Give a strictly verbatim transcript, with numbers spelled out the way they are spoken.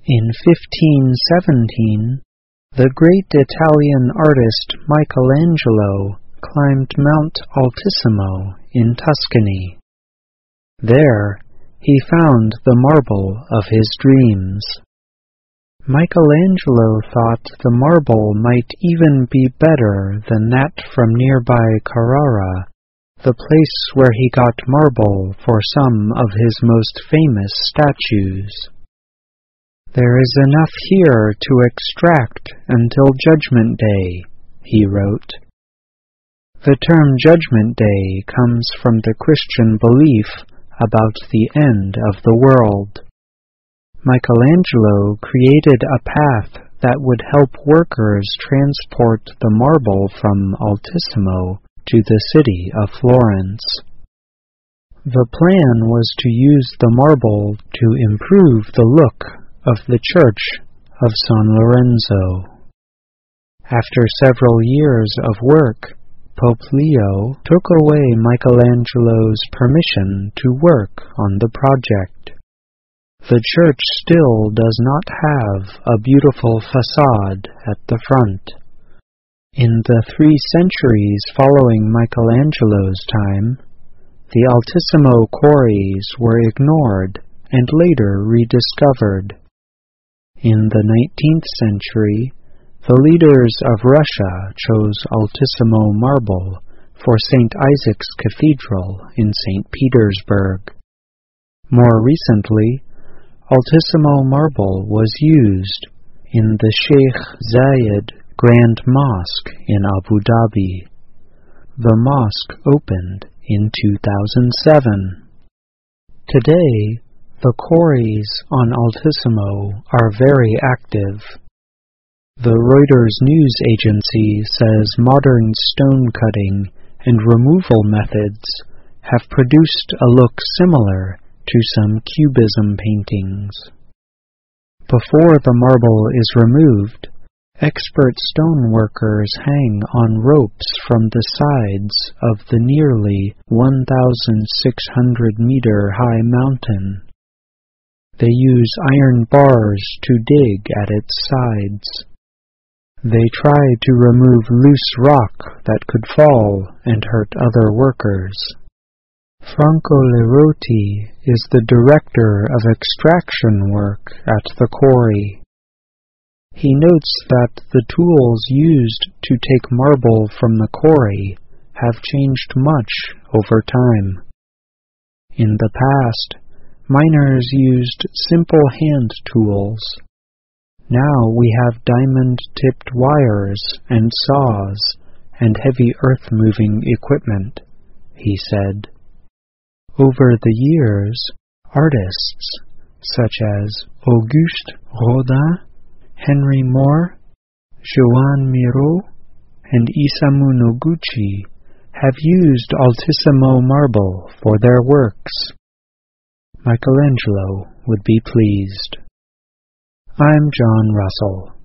In fifteen seventeen, the great Italian artist Michelangelo climbed Mount Altissimo in Tuscany. There, he found the marble of his dreams. Michelangelo thought the marble might even be better than that from nearby Carrara, the place where he got marble for some of his most famous statues. "There is enough here to extract until Judgment Day," he wrote. The term Judgment Day comes from the Christian belief about the end of the world. Michelangelo created a path that would help workers transport the marble from Altissimo to the city of Florence. The plan was to use the marble to improve the look of the Church of San Lorenzo. After several years of work, Pope Leo took away Michelangelo's permission to work on the project. The church still does not have a beautiful facade at the front. In the three centuries following Michelangelo's time, the Altissimo quarries were ignored and later rediscovered. In the nineteenth century, the leaders of Russia chose Altissimo marble for Saint Isaac's Cathedral in Saint Petersburg. More recently, Altissimo marble was used in the Sheikh Zayed Grand Mosque in Abu Dhabi. The mosque opened in two thousand seven. Today, the quarries on Altissimo are very active. The Reuters news agency says modern stone cutting and removal methods have produced a look similar to some Cubism paintings. Before the marble is removed, expert stone workers hang on ropes from the sides of the nearly one thousand six hundred meter high mountain. They use iron bars to dig at its sides. They try to remove loose rock that could fall and hurt other workers. Franco Lerotti is the director of extraction work at the quarry. He notes that the tools used to take marble from the quarry have changed much over time. In the past, miners used simple hand tools. Now we have diamond-tipped wires and saws and heavy earth-moving equipment, he said. Over the years, artists such as Auguste Rodin, Henry Moore, Joan Miro, and Isamu Noguchi have used Altissimo marble for their works. Michelangelo would be pleased. I'm John Russell.